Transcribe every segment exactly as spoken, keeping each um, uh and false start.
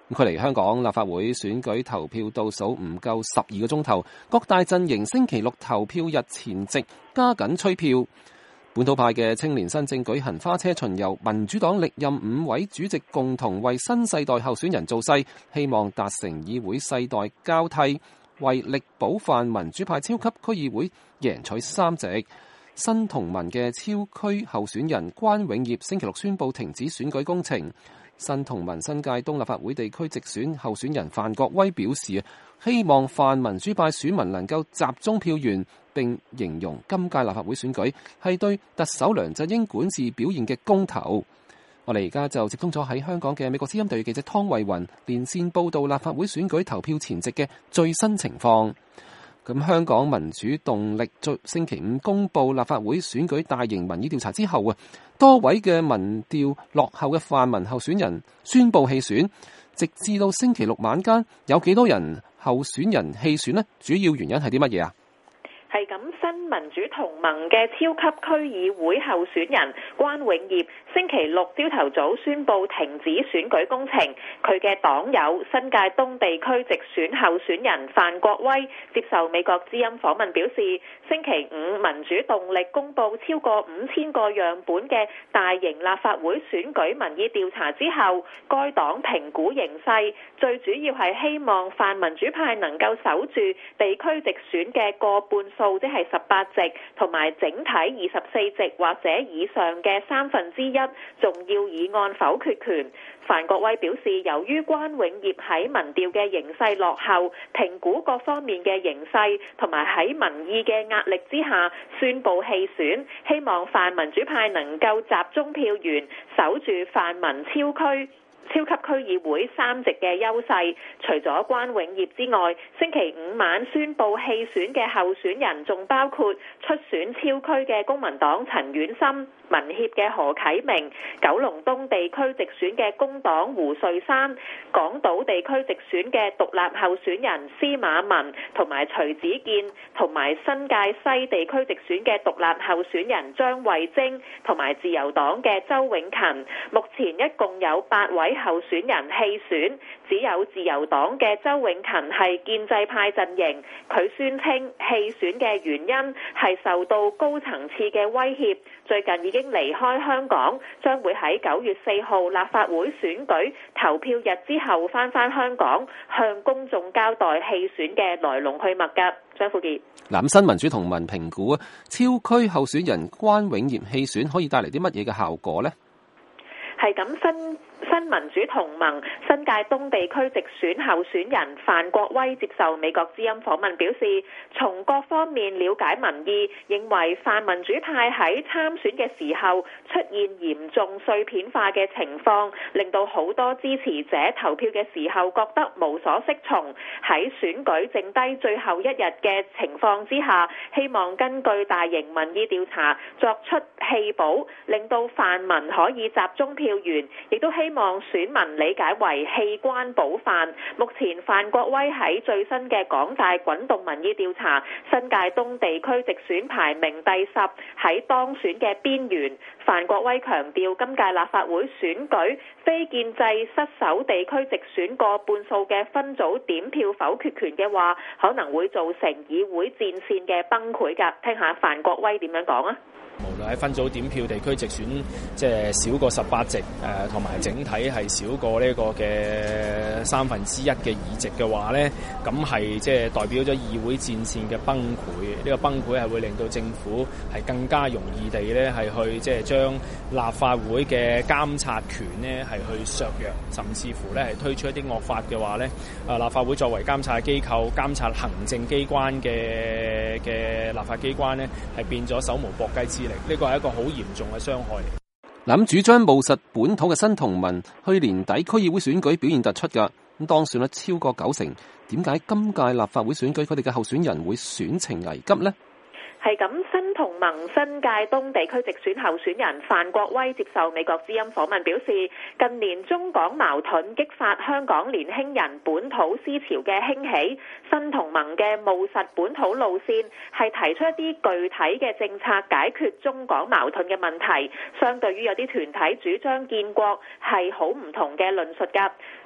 距離香港立法會選舉投票倒數唔夠十二個鐘頭，各大陣營星期六投票日前夕加緊催票。本土派嘅青年新政舉行花車巡遊，民主黨歷任五位主席共同為新世代候選人造勢，希望達成議會世代交替，為力保泛民主派超級區議會贏取三席。新同盟嘅超區候選人關永業星期六宣布停止選舉工程。新同盟新界東立法會地區直選候選人范國威表示，希望泛民主派選民能夠集中票源，並形容今屆立法會選舉係對特首梁振英管治表現嘅公投。我哋而家就接通咗喺香港嘅美國之音特約記者湯慧雲連線報道立法會選舉投票前夕嘅最新情況。咁香港民主動力星期五公布立法會選舉大型民意調查之後啊，多位嘅民調落後嘅泛民候選人宣布棄選，直至到星期六晚間，有幾多人候選人棄選呢？主要原因係啲乜嘢啊？ 係咁，新民主同盟嘅超級區議會候選人關永業星期六朝頭早宣布停止選舉工程。佢嘅黨友新界東地區直選候選人范國威接受美國之音訪問表示，星期五民主動力公布超過五千個樣本嘅大型立法會選舉民意調查之後，該黨評估形勢，最主要係希望泛民主派能夠守住地區直選嘅過半數，即係十八席，同埋整體二十四席或者以上嘅三分之一重要議案否決權。范國威表示，由於關永業喺民調嘅形勢落後，評估各方面嘅形勢，同埋喺民意嘅壓力之下宣布棄選，希望泛民主派能夠集中票源，守住泛民超區超級區議會三席嘅優勢。除咗關永業之外，星期五晚宣布棄選嘅候選人仲包括出選超區嘅公民黨陳婉心、民協嘅何啟明、九龍東地區直選嘅工黨胡瑞山、港島地區直選嘅獨立候選人司馬文同埋徐子健，同埋新界西地區直選嘅獨立候選人張慧晶同埋自由黨嘅周永勤。目前一共有八位候選人棄選，只有自由黨嘅周永勤係建制派陣營。佢宣稱棄選嘅原因係受到高層次嘅威脅，最近已經離開香港，將會喺九月四號立法會選舉投票日之後返返香港，向公眾交代棄選嘅來龍去脈㗎。張富傑， 嗱，新民主同盟評估啊，超區候選人關永業棄選可以帶嚟啲乜嘢嘅效果呢？ 係咁，新新民主同盟新界東地區直選候選人范國威接受美國之音訪問表示，從各方面了解民意，認為泛民主派喺參選嘅時候出現嚴重碎片化嘅情況，令到好多支持者投票嘅時候覺得無所適從。喺選舉剩低最後一日嘅情況之下，希望根據大型民意調查作出棄保，令到泛民可以集中票源，亦都希望選民理解為棄關保泛。目前范國威喺最新嘅港大滾動民意調查，新界東地區直選排名第十，喺當選嘅邊緣。范國威強調，今屆立法會選舉非建制失守地區直選過半數嘅分組點票否決權嘅話，可能會造成議會戰線嘅崩潰㗎。聽下范國威點樣講啊！ 無論喺分組點票地區直選，即係少過十八席，誒同埋整體係少過呢個嘅三分之一嘅議席嘅話咧，咁係即係代表咗議會戰線嘅崩潰。呢、這個崩潰係會令到政府係更加容易地咧係去即係將立法會嘅監察權咧係去削弱，甚至乎咧係推出一啲惡法嘅話咧，啊立法會作為監察機構、監察行政機關嘅嘅立法機關咧，係變咗手無縛雞之力。呢個係一個好嚴重嘅傷害嚟。 咁主張務實本土嘅新同盟，去年底區議會選舉表現突出㗎，咁當選率超過九成。點解今屆立法會選舉佢哋嘅候選人會選情危急呢？ 係咁，新同盟新界東地區直選候選人范國威接受美國之音訪問表示，近年中港矛盾激發香港年輕人本土思潮嘅興起，新同盟嘅務實本土路線係提出一啲具體嘅政策解決中港矛盾嘅問題，相對於有啲團體主張建國係好唔同嘅論述㗎。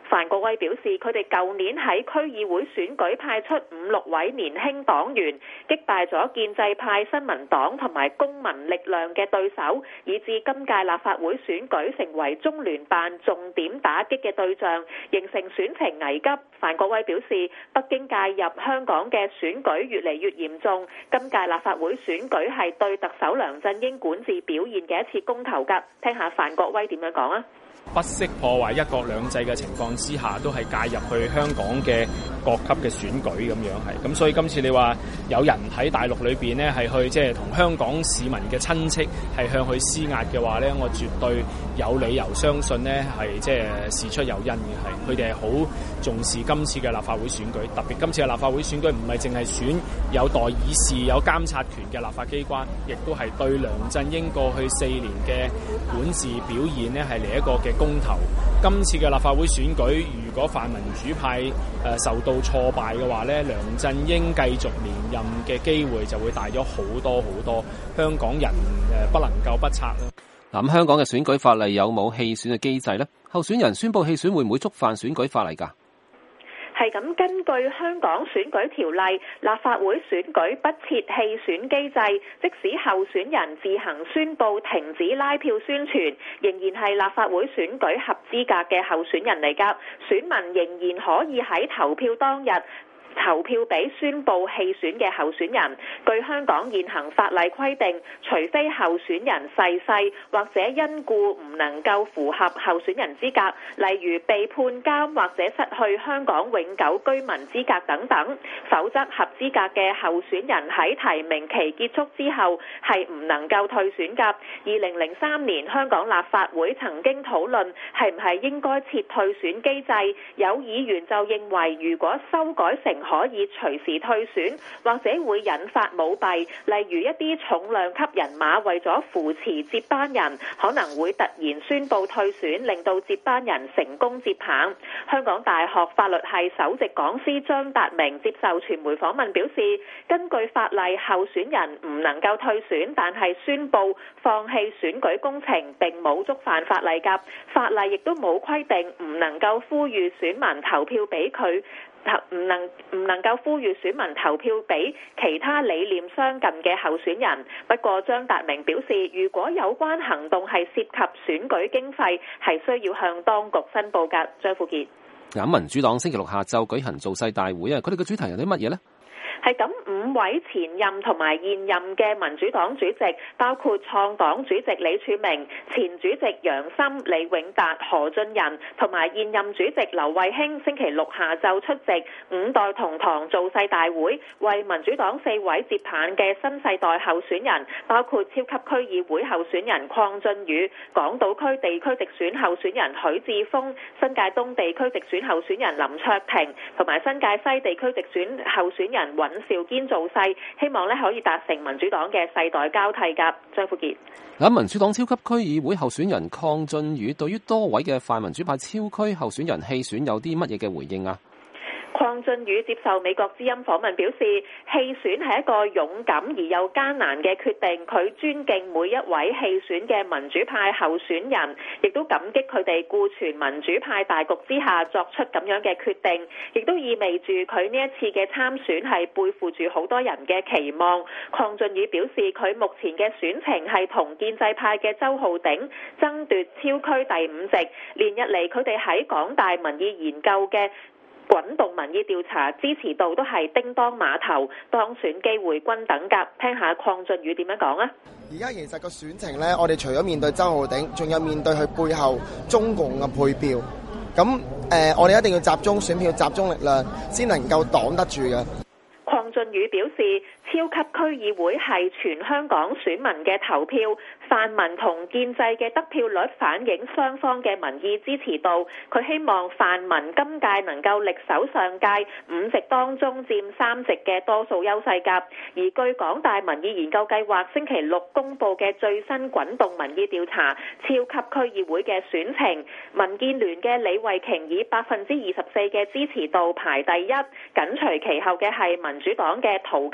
范國威表示，佢哋舊年喺區議會選舉派出五六位年輕黨員，擊敗咗建制派新民黨同埋公民力量嘅對手，以致今屆立法會選舉成為中聯辦重點打擊嘅對象，形成選情危急。范國威表示，北京介入香港嘅選舉越嚟越嚴重，今屆立法會選舉係對特首梁振英管治表現嘅一次公投㗎。聽下范國威點樣講啊！ 不惜破壞一國兩制嘅情況之下，都係介入去香港嘅各級嘅選舉咁樣係。咁所以今次你話有人喺大陸裏邊呢係去即係同香港市民嘅親戚係向佢施壓嘅話呢，我絕對有理由相信呢係即係事出有因嘅，係佢哋係好重視今次嘅立法會選舉，特別今次嘅立法會選舉唔係淨係選有代議士有監察權嘅立法機關，亦都係對梁振英過去四年嘅管治表現呢係嚟一個嘅公投。今次嘅立法會選舉，如果泛民主派誒、呃、受到挫敗嘅話咧，梁振英繼續連任嘅機會就會大咗好多好多，香港人誒、呃、不能夠不測啦。 咁香港嘅選舉法例有冇棄選嘅機制呢？候選人宣佈棄選會唔會觸犯選舉法例㗎？ 係咁，根據香港選舉條例，立法會選舉不設棄選機制，即使候選人自行宣佈停止拉票宣傳，仍然係立法會選舉合資格嘅候選人嚟㗎。選民仍然可以喺投票當日投票俾宣佈棄選嘅候選人。據香港現行法例規定，除非候選人逝世或者因故唔能夠符合候選人資格，例如被判監或者失去香港永久居民資格等等，否則合資格嘅候選人喺提名期結束之後係唔能夠退選㗎。二零零三年香港立法會曾經討論係唔係應該設退選機制，有議員就認為如果修改成可以隨時退選，或者會引發舞弊，例如一啲重量級人馬為咗扶持接班人，可能會突然宣布退選，令到接班人成功接棒。香港大學法律系首席講師張達明接受傳媒訪問表示，根據法例，候選人唔能夠退選，但係宣布放棄選舉工程並冇觸犯法例㗎。法例亦都冇規定唔能夠呼籲選民投票俾佢。唔能唔能夠呼籲選民投票俾其他理念相近嘅候選人。不過張達明表示，如果有關行動係涉及選舉經費，係需要向當局申報㗎。張富傑。 咁民主黨星期六下晝舉行造勢大會啊，佢哋嘅主題有啲乜嘢呢？ 係咁，五位前任同埋現任嘅民主黨主席，包括創黨主席李柱銘、前主席楊森、李永達、何俊仁同埋現任主席劉慧卿，星期六下晝出席五代同堂造勢大會，為民主黨四位接棒嘅新世代候選人，包括超級區議會候選人鄺俊宇、港島區地區直選候選人許智峰、新界東地區直選候選人林卓廷同埋新界西地區直選候選人尹兆堅造勢，希望咧可以達成民主黨嘅世代交替㗎。張富傑。 咁民主黨超級區議會候選人鄺俊宇對於多位嘅泛民主派超區候選人棄選有啲乜嘢嘅回應啊？ 鄺俊宇接受美國之音訪問表示，棄選係一個勇敢而又艱難嘅決定，佢尊敬每一位棄選嘅民主派候選人，亦都感激佢哋顧全民主派大局之下作出咁樣嘅決定，亦都意味住佢呢一次嘅參選係背負住好多人嘅期望。鄺俊宇表示，佢目前嘅選情係同建制派嘅周浩鼎爭奪超區第五席，連日嚟佢哋喺港大民意研究嘅滾動民意調查支持度都係叮當馬頭，當選機會均等㗎。聽下鄺俊宇點樣講啊？ 而家其實個選情呢，我哋除咗面對周浩鼎，仲有面對佢背後中共嘅配票。咁誒、呃，我哋一定要集中選票、集中力量，先能夠擋得住嘅。 鄺俊宇表示，超級區議會係全香港選民嘅投票，泛民同建制嘅得票率反映雙方嘅民意支持度。佢希望泛民今屆能夠力守上屆五席當中佔三席嘅多數優勢㗎。而據港大民意研究計劃星期六公佈嘅最新滾動民意調查，超級區議會嘅選情，民建聯嘅李慧瓊以百分之二十四嘅支持度排第一，緊隨其後嘅係民主黨嘅涂謹申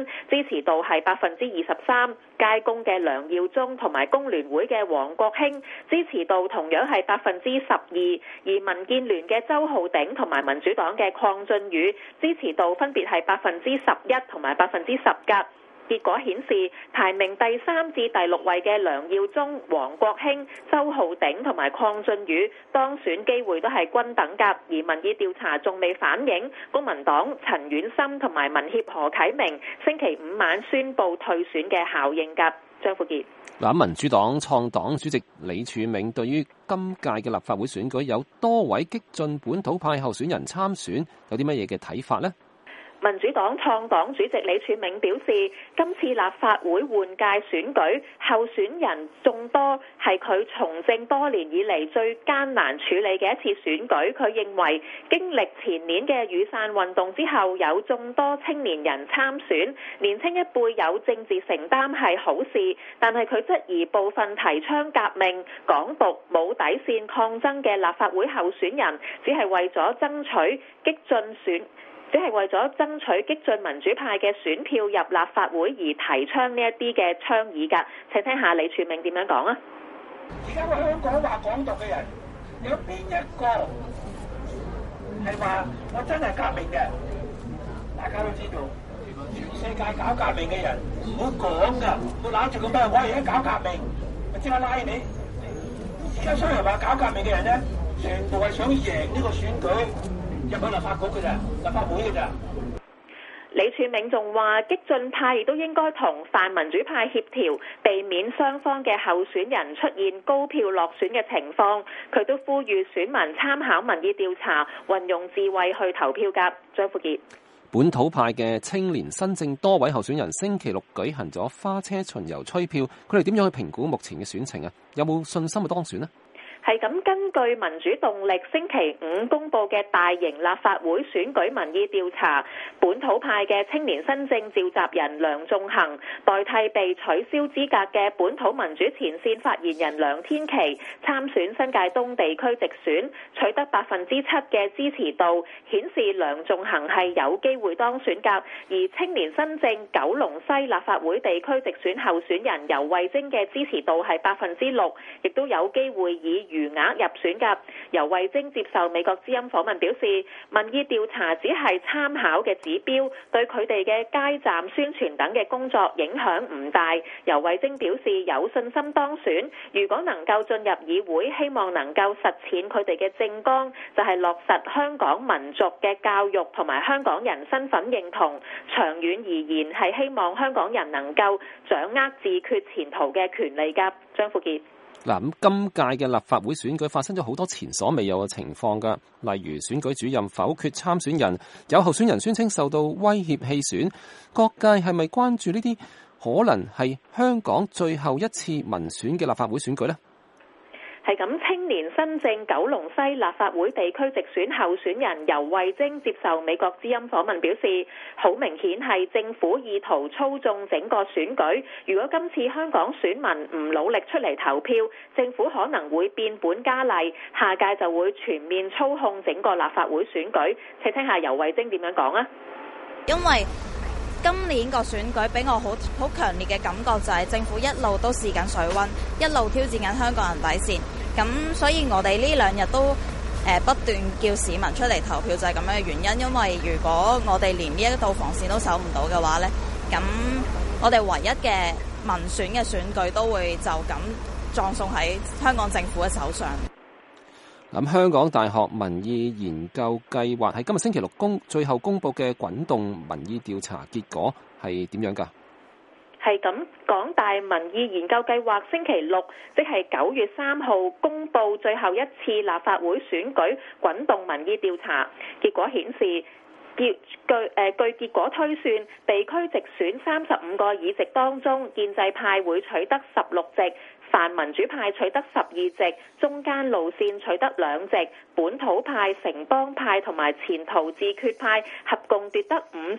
支持度係百分之二十三。街工嘅梁耀忠同埋工聯會嘅黃國興支持度同樣係百分之十二，而民建聯嘅周浩鼎同埋民主黨嘅鄺俊宇支持度分別係百分之十一同埋百分之十㗎。結果顯示，排名第三至第六位嘅梁耀忠、黃國興、周浩鼎同埋鄺俊宇當選機會都係均等㗎，而民意調查仲未反映公民黨陳婉心同埋民協何啟明星期五晚宣布退選嘅效應㗎。張富傑。 嗱，民主黨創黨主席李柱銘對於今屆嘅立法會選舉有多位激進本土派候選人參選，有啲乜嘢嘅睇法呢？ 民主黨創黨主席李柱銘表示，今次立法會換屆選舉候選人眾多，係佢從政多年以嚟最艱難處理嘅一次選舉。佢認為經歷前年嘅雨傘運動之後，有眾多青年人參選，年輕一輩有政治承擔係好事，但係佢質疑部分提倡革命、港獨、冇底線抗爭嘅立法會候選人，只係為咗爭取激進選。只係為咗爭取激進民主派嘅選票入立法會而提倡呢一啲嘅倡議㗎。請聽下李柱銘點樣講啊！ 而家喺香港話港獨嘅人，有邊一個係話我真係革命嘅？大家都知道，全世界搞革命嘅人唔好講㗎，冇攬住個咩，我而家搞革命，咪即刻拉你。而家雖然話搞革命嘅人咧，全部係想贏呢個選舉。入去立法局嘅咋，立法會嘅咋。 李柱銘仲話，激進派亦都應該同泛民主派協調，避免雙方嘅候選人出現高票落選嘅情況。佢都呼籲選民參考民意調查，運用智慧去投票㗎。張富傑。 本土派嘅青年新政多位候選人星期六舉行咗花車巡遊吹票，佢哋點樣去評估目前嘅選情啊？有冇信心去當選呢？ 係咁，根據民主動力星期五公佈嘅大型立法會選舉民意調查，本土派嘅青年新政召集人梁頌恆代替被取消資格嘅本土民主前線發言人梁天琦參選新界東地區直選，取得百分之七嘅支持度，顯示梁頌恆係有機會當選㗎。而青年新政九龍西立法會地區直選候選人游蕙禎嘅支持度係百分之六，亦都有機會以餘額入選㗎。游蕙禎接受美國之音訪問表示，民意調查只係參考嘅指標，對佢哋嘅街站宣傳等嘅工作影響唔大。游蕙禎表示有信心當選，如果能夠進入議會，希望能夠實踐佢哋嘅政綱，就係落實香港民族嘅教育同埋香港人身份認同。長遠而言，係希望香港人能夠掌握自決前途嘅權利㗎。張富傑。 嗱，咁今屆嘅立法會選舉發生咗好多前所未有嘅情況㗎，例如選舉主任否決參選人，有候選人宣稱受到威脅棄選，各界係咪關注呢啲可能係香港最後一次民選嘅立法會選舉呢？ 係咁，青年新政九龍西立法會地區直選候選人游蕙禎接受美國之音訪問表示，好明顯係政府意圖操縱整個選舉。如果今次香港選民唔努力出嚟投票，政府可能會變本加厲，下屆就會全面操控整個立法會選舉。請聽下游蕙禎點樣講啊！ 因為今年個選舉俾我好好強烈嘅感覺，就係政府一路都試緊水溫，一路挑戰緊香港人底線。咁所以我哋呢兩日都誒、呃、不斷叫市民出嚟投票，就係咁樣嘅原因。因為如果我哋連呢一道防線都守唔到嘅話呢，咁我哋唯一嘅民選嘅選舉都會就咁葬送喺香港政府嘅手上。 咁香港大學民意研究計劃喺今日星期六公最後公佈嘅滾動民意調查結果係點樣㗎？ 係咁，港大民意研究計劃星期六，即係九月三號公佈最後一次立法會選舉滾動民意調查結果顯示，據據誒據結果推算，地區直選三十五個議席當中，建制派會取得十六席，泛民主派取得十二席，中間路線取得兩席，本土派、城邦派同埋前途自決派合共奪得五席。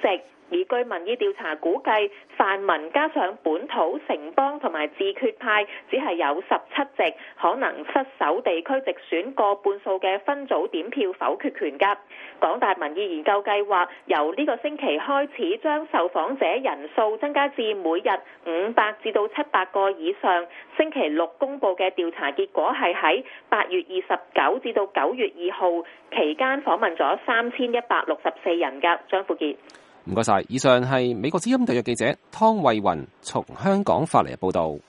而據民意調查估計，泛民加上本土、城邦同埋自決派，只係有十七席，可能失守地區直選過半數嘅分組點票否決權㗎。港大民意研究計劃由呢個星期開始，將受訪者人數增加至每日五百至到七百個以上。星期六公佈嘅調查結果係喺八月二十九至到九月二號期間訪問咗三千一百六十四人㗎。張富傑。 唔該晒，以上係美國之音特約記者湯慧雲從香港發嚟嘅報導。